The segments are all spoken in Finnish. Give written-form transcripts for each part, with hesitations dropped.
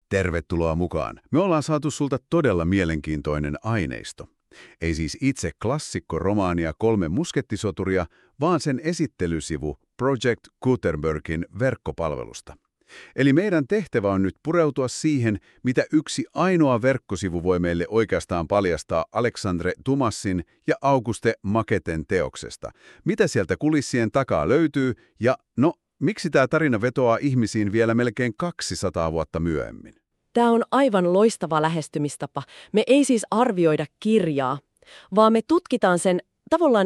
Tervetuloa mukaan. Me ollaan saatu sulta todella mielenkiintoinen aineisto. Ei siis itse klassikko-romaania 3 muskettisoturia, vaan sen esittelysivu Project Gutenbergin verkkopalvelusta. Eli meidän tehtävä on nyt pureutua siihen, mitä yksi ainoa verkkosivu voi meille oikeastaan paljastaa Alexandre Dumasin ja Auguste Maquetin teoksesta. Mitä sieltä kulissien takaa löytyy ja miksi tämä tarina vetoaa ihmisiin vielä melkein 200 vuotta myöhemmin? Tämä on aivan loistava lähestymistapa. Me ei siis arvioida kirjaa, vaan me tutkitaan sen tavallaan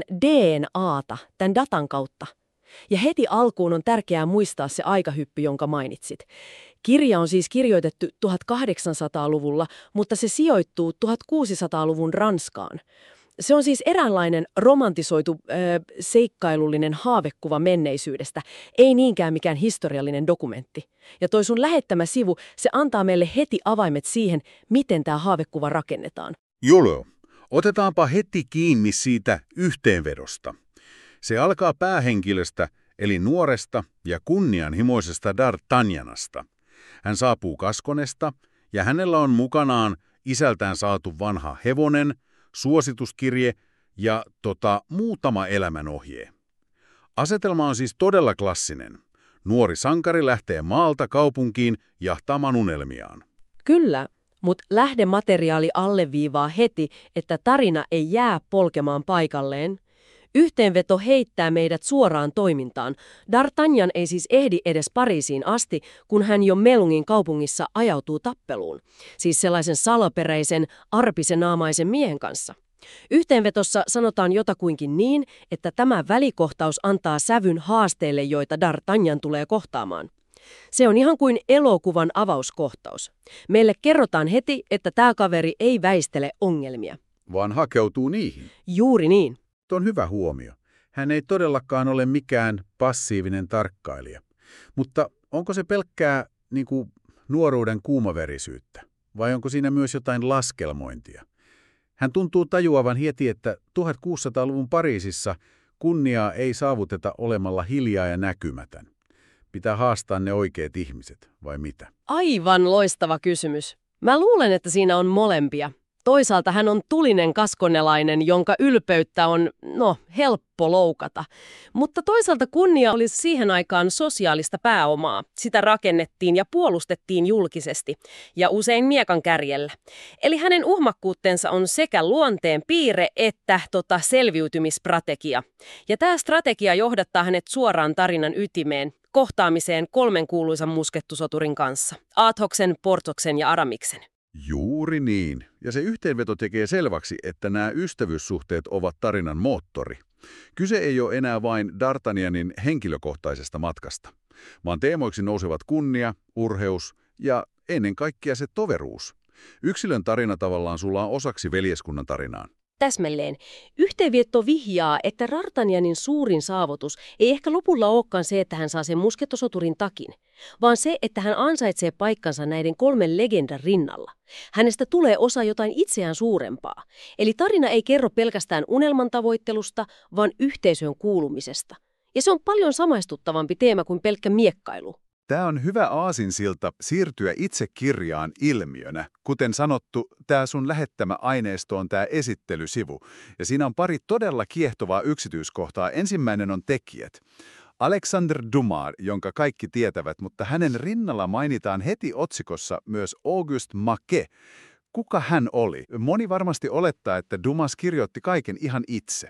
DNAta tämän datan kautta. Ja heti alkuun on tärkeää muistaa se aikahyppy, jonka mainitsit. Kirja on siis kirjoitettu 1800-luvulla, mutta se sijoittuu 1600-luvun Ranskaan. Se on siis eräänlainen romantisoitu, seikkailullinen haavekuva menneisyydestä, ei niinkään mikään historiallinen dokumentti. Ja toi sun lähettämä sivu, se antaa meille heti avaimet siihen, miten tämä haavekuva rakennetaan. Julo, otetaanpa heti kiinni siitä yhteenvedosta. Se alkaa päähenkilöstä, eli nuoresta ja kunnianhimoisesta D'Artagnanasta. Hän saapuu Gasconesta ja hänellä on mukanaan isältään saatu vanha hevonen, suosituskirje ja muutama elämänohje. Asetelma on siis todella klassinen. Nuori sankari lähtee maalta kaupunkiin jahtaamaan unelmiaan. Kyllä, mutta lähdemateriaali alleviivaa heti, että tarina ei jää polkemaan paikalleen. Yhteenveto heittää meidät suoraan toimintaan. D'Artagnan ei siis ehdi edes Pariisiin asti, kun hän jo Melungin kaupungissa ajautuu tappeluun. Siis sellaisen salaperäisen, arpisenaamaisen miehen kanssa. Yhteenvetossa sanotaan jotakuinkin niin, että tämä välikohtaus antaa sävyn haasteille, joita D'Artagnan tulee kohtaamaan. Se on ihan kuin elokuvan avauskohtaus. Meille kerrotaan heti, että tämä kaveri ei väistele ongelmia. Vaan hakeutuu niihin. Juuri niin. Tuo on hyvä huomio. Hän ei todellakaan ole mikään passiivinen tarkkailija. Mutta onko se pelkkää nuoruuden kuumaverisyyttä? Vai onko siinä myös jotain laskelmointia? Hän tuntuu tajuavan heti, että 1600-luvun Pariisissa kunniaa ei saavuteta olemalla hiljaa ja näkymätön. Pitää haastaa ne oikeat ihmiset, vai mitä? Aivan loistava kysymys. Mä luulen, että siinä on molempia. Toisaalta hän on tulinen gaskonelainen, jonka ylpeyttä on, helppo loukata. Mutta toisaalta kunnia oli siihen aikaan sosiaalista pääomaa. Sitä rakennettiin ja puolustettiin julkisesti, ja usein miekan kärjellä. Eli hänen uhmakkuutensa on sekä luonteen piirre että selviytymisstrategia. Ja tämä strategia johdattaa hänet suoraan tarinan ytimeen, kohtaamiseen 3 kuuluisan muskettusoturin kanssa, Athoksen, Porthoksen ja Aramiksen. Juuri niin. Ja se yhteenveto tekee selväksi, että nämä ystävyyssuhteet ovat tarinan moottori. Kyse ei ole enää vain D'Artagnanin henkilökohtaisesta matkasta, vaan teemoiksi nousevat kunnia, urheus ja ennen kaikkea se toveruus. Yksilön tarina tavallaan sulaa osaksi veljeskunnan tarinaan. Täsmälleen. Yhteenvietto vihjaa, että D'Artagnanin suurin saavutus ei ehkä lopulla olekaan se, että hän saa sen muskettosoturin takin, vaan se, että hän ansaitsee paikkansa näiden 3 legendan rinnalla. Hänestä tulee osa jotain itseään suurempaa. Eli tarina ei kerro pelkästään unelman tavoittelusta, vaan yhteisöön kuulumisesta. Ja se on paljon samaistuttavampi teema kuin pelkkä miekkailu. Tämä on hyvä aasinsilta siirtyä itse kirjaan ilmiönä. Kuten sanottu, tämä sun lähettämä aineisto on tämä esittelysivu. Ja siinä on pari todella kiehtovaa yksityiskohtaa. Ensimmäinen on tekijät. Alexandre Dumas, jonka kaikki tietävät, mutta hänen rinnalla mainitaan heti otsikossa myös Auguste Maquet. Kuka hän oli? Moni varmasti olettaa, että Dumas kirjoitti kaiken ihan itse.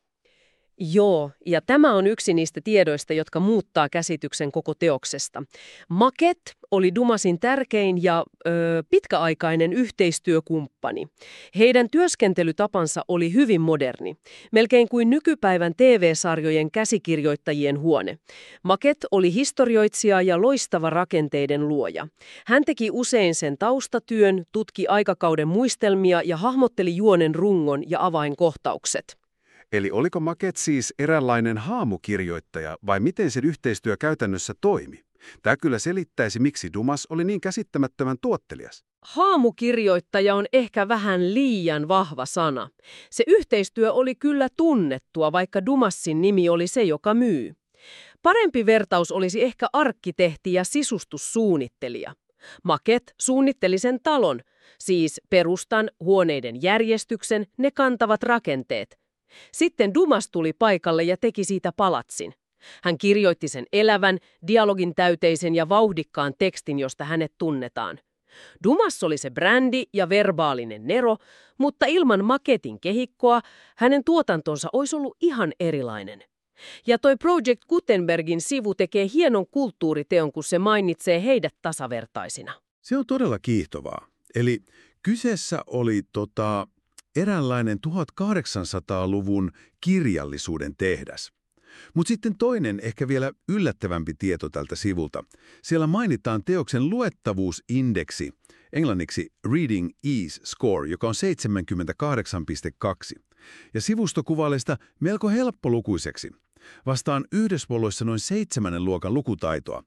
Joo, ja tämä on yksi niistä tiedoista, jotka muuttaa käsityksen koko teoksesta. Maquet oli Dumasin tärkein ja pitkäaikainen yhteistyökumppani. Heidän työskentelytapansa oli hyvin moderni, melkein kuin nykypäivän TV-sarjojen käsikirjoittajien huone. Maquet oli historioitsija ja loistava rakenteiden luoja. Hän teki usein sen taustatyön, tutki aikakauden muistelmia ja hahmotteli juonen rungon ja avainkohtaukset. Eli oliko Maquet siis eräänlainen haamukirjoittaja vai miten sen yhteistyö käytännössä toimi? Tämä kyllä selittäisi, miksi Dumas oli niin käsittämättömän tuottelias. Haamukirjoittaja on ehkä vähän liian vahva sana. Se yhteistyö oli kyllä tunnettua, vaikka Dumasin nimi oli se, joka myy. Parempi vertaus olisi ehkä arkkitehti ja sisustussuunnittelija. Maquette suunnitteli sen talon, siis perustan, huoneiden järjestyksen, ne kantavat rakenteet. Sitten Dumas tuli paikalle ja teki siitä palatsin. Hän kirjoitti sen elävän, dialogin täyteisen ja vauhdikkaan tekstin, josta hänet tunnetaan. Dumas oli se brändi ja verbaalinen nero, mutta ilman Maquettein kehikkoa hänen tuotantonsa olisi ollut ihan erilainen. Ja toi Project Gutenbergin sivu tekee hienon kulttuuriteon, kun se mainitsee heidät tasavertaisina. Se on todella kiihtovaa. Eli kyseessä oli eräänlainen 1800-luvun kirjallisuuden tehdas. Mutta sitten toinen, ehkä vielä yllättävämpi tieto tältä sivulta. Siellä mainitaan teoksen luettavuusindeksi, englanniksi Reading Ease Score, joka on 78,2. Ja sivusto kuvailee sitä melko helppolukuiseksi. Vastaan Yhdysvalloissa noin 7. luokan lukutaitoa.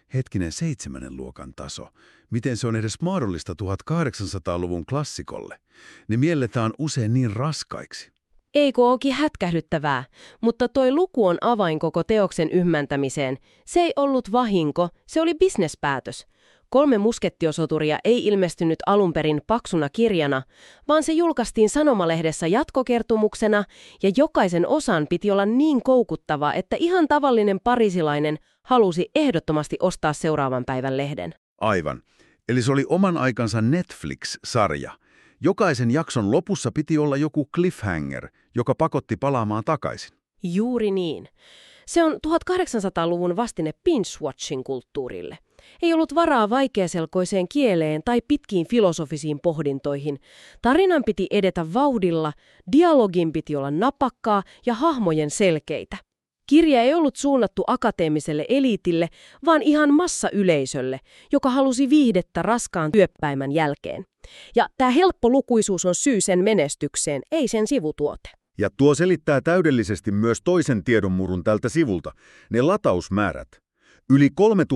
7. luokan taso. Miten se on edes mahdollista 1800-luvun klassikolle? Ne mielletään usein niin raskaiksi. Eikö ookin hätkähdyttävää, mutta toi luku on avain koko teoksen ymmäntämiseen. Se ei ollut vahinko, se oli bisnespäätös. 3 muskettisoturia ei ilmestynyt alun perin paksuna kirjana, vaan se julkaistiin sanomalehdessä jatkokertomuksena ja jokaisen osan piti olla niin koukuttava, että ihan tavallinen parisilainen halusi ehdottomasti ostaa seuraavan päivän lehden. Aivan. Eli se oli oman aikansa Netflix-sarja. Jokaisen jakson lopussa piti olla joku cliffhanger, joka pakotti palaamaan takaisin. Juuri niin. Se on 1800-luvun vastine binge-watching kulttuurille. Ei ollut varaa vaikeaselkoiseen kieleen tai pitkiin filosofisiin pohdintoihin. Tarinan piti edetä vauhdilla, dialogin piti olla napakkaa ja hahmojen selkeitä. Kirja ei ollut suunnattu akateemiselle eliitille, vaan ihan massayleisölle, joka halusi viihdettä raskaan työpäivän jälkeen. Ja tämä helppolukuisuus on syy sen menestykseen, ei sen sivutuote. Ja tuo selittää täydellisesti myös toisen tiedonmurun tältä sivulta, ne latausmäärät. Yli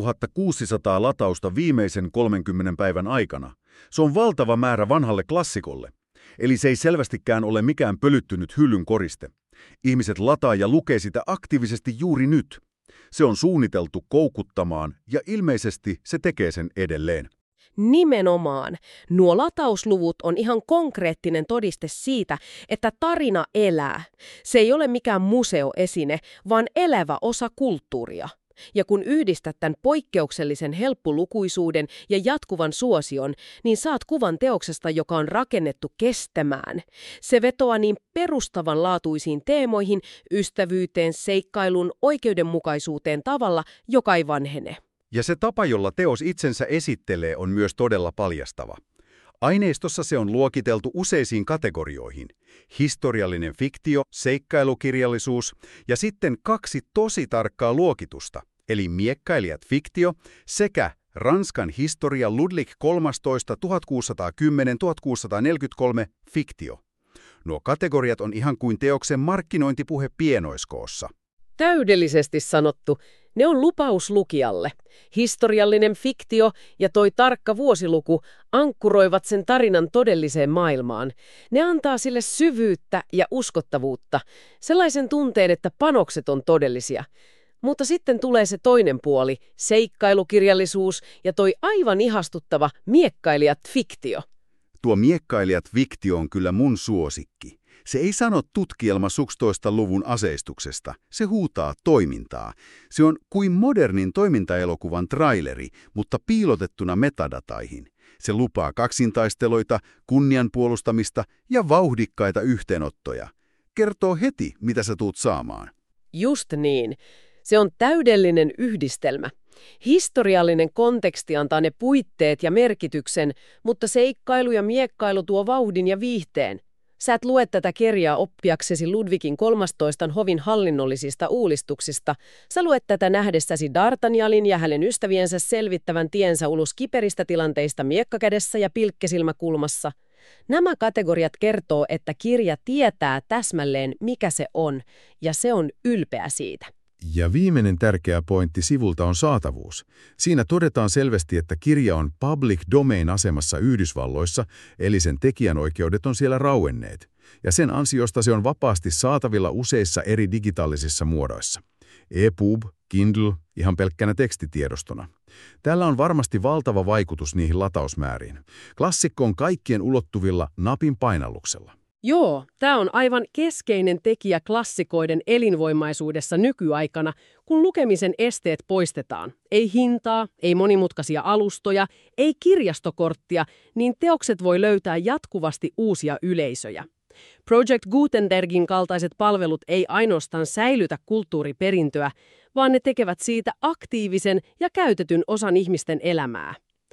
3600 latausta viimeisen 30 päivän aikana. Se on valtava määrä vanhalle klassikolle. Eli se ei selvästikään ole mikään pölyttynyt hyllyn koriste. Ihmiset lataa ja lukee sitä aktiivisesti juuri nyt. Se on suunniteltu koukuttamaan ja ilmeisesti se tekee sen edelleen. Nimenomaan. Nuo latausluvut on ihan konkreettinen todiste siitä, että tarina elää. Se ei ole mikään museoesine, vaan elävä osa kulttuuria. Ja kun yhdistät tämän poikkeuksellisen helppolukuisuuden ja jatkuvan suosion, niin saat kuvan teoksesta, joka on rakennettu kestämään. Se vetoaa niin perustavanlaatuisiin teemoihin, ystävyyteen, seikkailuun, oikeudenmukaisuuteen tavalla, joka ei vanhene. Ja se tapa, jolla teos itsensä esittelee, on myös todella paljastava. Aineistossa se on luokiteltu useisiin kategorioihin. Historiallinen fiktio, seikkailukirjallisuus ja sitten 2 tosi tarkkaa luokitusta, eli Miekkailijat fiktio sekä Ranskan historia Ludwig XIII 1610-1643 fiktio. Nuo kategoriat on ihan kuin teoksen markkinointipuhe pienoiskoossa. Täydellisesti sanottu. Ne on lupaus lukijalle. Historiallinen fiktio ja toi tarkka vuosiluku ankkuroivat sen tarinan todelliseen maailmaan. Ne antaa sille syvyyttä ja uskottavuutta, sellaisen tunteen, että panokset on todellisia. Mutta sitten tulee se toinen puoli, seikkailukirjallisuus ja toi aivan ihastuttava Miekkailijat fiktio. Tuo Miekkailijat fiktio on kyllä mun suosikki. Se ei sano tutkielma 16-luvun aseistuksesta, se huutaa toimintaa. Se on kuin modernin toimintaelokuvan traileri, mutta piilotettuna metadataihin. Se lupaa kaksintaisteluita, kunnian puolustamista ja vauhdikkaita yhteenottoja. Kertoo heti, mitä sä tuut saamaan. Just niin. Se on täydellinen yhdistelmä. Historiallinen konteksti antaa ne puitteet ja merkityksen, mutta seikkailu ja miekkailu tuo vauhdin ja viihteen. Sä et lue tätä kirjaa oppiaksesi Ludwigin 13 hovin hallinnollisista uudistuksista. Sä luet tätä nähdessäsi D'Artagnalin ja hänen ystäviensä selvittävän tiensä ulos kiperistä tilanteista miekkakädessä ja pilkkesilmäkulmassa. Nämä kategoriat kertoo, että kirja tietää täsmälleen, mikä se on, ja se on ylpeä siitä. Ja viimeinen tärkeä pointti sivulta on saatavuus. Siinä todetaan selvästi, että kirja on public domain asemassa Yhdysvalloissa, eli sen tekijänoikeudet on siellä rauenneet. Ja sen ansiosta se on vapaasti saatavilla useissa eri digitaalisissa muodoissa. EPUB, Kindle, ihan pelkkänä tekstitiedostona. Tällä on varmasti valtava vaikutus niihin latausmääriin. Klassikko on kaikkien ulottuvilla napin painalluksella. Joo, tämä on aivan keskeinen tekijä klassikoiden elinvoimaisuudessa nykyaikana, kun lukemisen esteet poistetaan. Ei hintaa, ei monimutkaisia alustoja, ei kirjastokorttia, niin teokset voi löytää jatkuvasti uusia yleisöjä. Project Gutenbergin kaltaiset palvelut ei ainoastaan säilytä kulttuuriperintöä, vaan ne tekevät siitä aktiivisen ja käytetyn osan ihmisten elämää.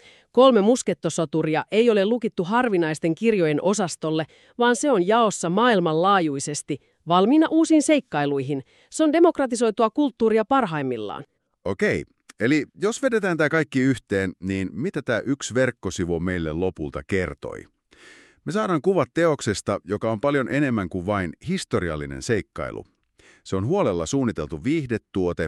3 muskettosoturia ei ole lukittu harvinaisten kirjojen osastolle, vaan se on jaossa maailmanlaajuisesti, valmiina uusiin seikkailuihin. Se on demokratisoitua kulttuuria parhaimmillaan. Okei, eli jos vedetään tämä kaikki yhteen, niin mitä tämä yksi verkkosivu meille lopulta kertoi? Me saadaan kuvat teoksesta, joka on paljon enemmän kuin vain historiallinen seikkailu. Se on huolella suunniteltu viihdetuote,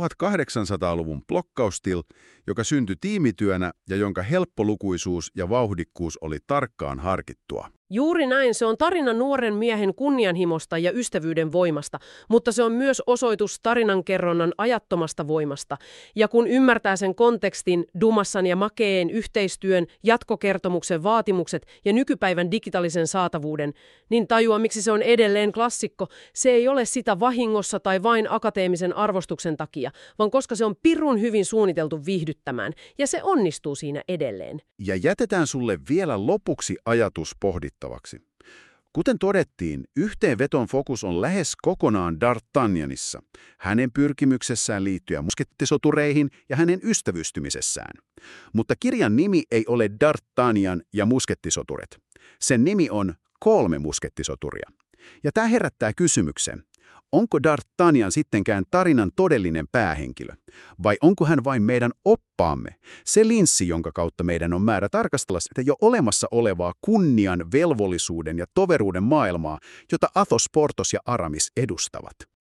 1800-luvun blokkaustil, joka syntyi tiimityönä ja jonka helppolukuisuus ja vauhdikkuus oli tarkkaan harkittua. Juuri näin, se on tarina nuoren miehen kunnianhimosta ja ystävyyden voimasta, mutta se on myös osoitus tarinankerronnan ajattomasta voimasta. Ja kun ymmärtää sen kontekstin, Dumassan ja Makeen yhteistyön, jatkokertomuksen vaatimukset ja nykypäivän digitaalisen saatavuuden, niin tajuaa, miksi se on edelleen klassikko. Se ei ole sitä vahingossa tai vain akateemisen arvostuksen takia, vaan koska se on pirun hyvin suunniteltu viihdyttämään, ja se onnistuu siinä edelleen. Ja jätetään sulle vielä lopuksi ajatus pohdittavaksi. Kuten todettiin, yhteenveton fokus on lähes kokonaan D'Artagnanissa, hänen pyrkimyksessään liittyä muskettisotureihin ja hänen ystävystymisessään. Mutta kirjan nimi ei ole D'Artagnan ja muskettisoturet. Sen nimi on 3 muskettisoturia. Ja tämä herättää kysymyksen. Onko D'Artagnan sittenkään tarinan todellinen päähenkilö? Vai onko hän vain meidän oppaamme? Se linssi, jonka kautta meidän on määrä tarkastella sitä jo olemassa olevaa kunnian, velvollisuuden ja toveruuden maailmaa, jota Athos, Porthos ja Aramis edustavat.